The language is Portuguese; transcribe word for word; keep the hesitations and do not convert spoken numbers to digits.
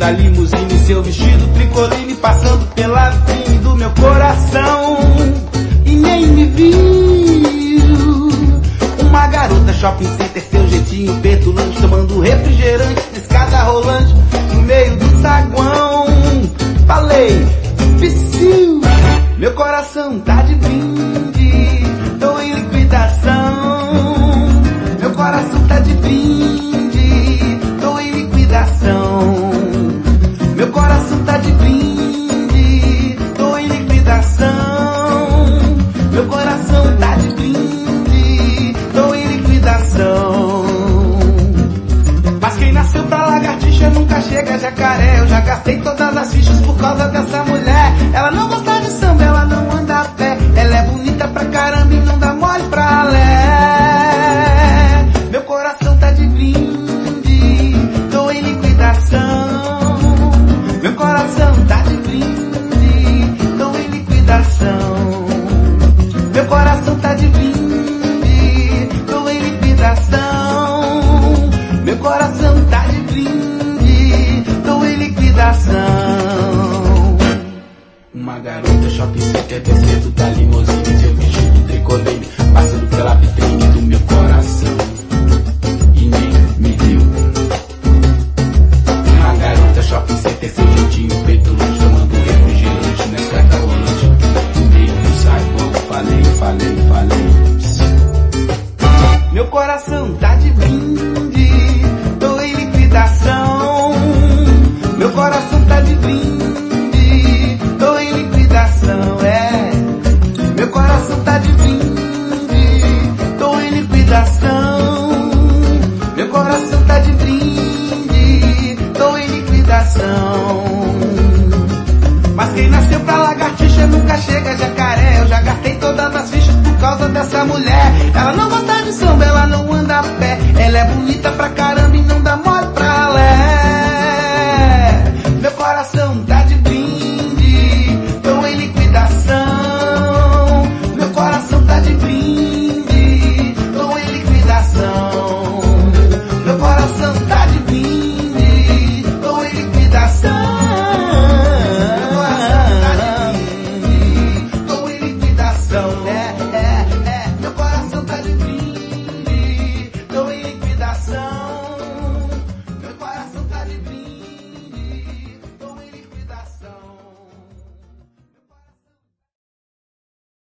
da limusine, seu vestido tricoline passando pela vitrine do meu coração e nem me viu. Uma garota shopping center, seu jeitinho petulante, tomando refrigerante na escada rolante no meio do saguão. Falei, psiu, meu coração tá de brinde, tô em liquidação. Meu coração tá de brinde, tô em liquidação. Meu coração tá de brinde, tô em liquidação. Meu coração tá de brinde, tô em liquidação. Mas quem nasceu pra lagartixa nunca chega a jacaré. Eu já gastei todas as fichas por causa dessa mulher. Ela não gosta de samba, ela não anda a pé. Ela é bonita pra caramba e não dá mole pra lé. Meu coração tá de brinde, tô em liquidação. Meu coração tá de brinde, tô em liquidação. Meu coração tá de brinde, tô em liquidação. Meu coração tá de brinde, tô em liquidação. Uma garota shopping center descendo da limusine, seu vestido tricoline passando pela vitrine do meu coração e nem me deu. Uma garota shopping center, seu jeitinho petulante, tomando refrigerante na escada rolante no meio do saguão. Falei, falei, falei. Meu coração tá de brinde, tô em liquidação. Meu coração tá de brinde, tô em liquidação, é. Meu coração tá de brinde, tô em liquidação. Meu coração tá de brinde, tô em liquidação. Mas quem nasceu pra lagartixa nunca chega a jacaré. Eu já gastei todas as fichas por causa dessa mulher. Ela não vai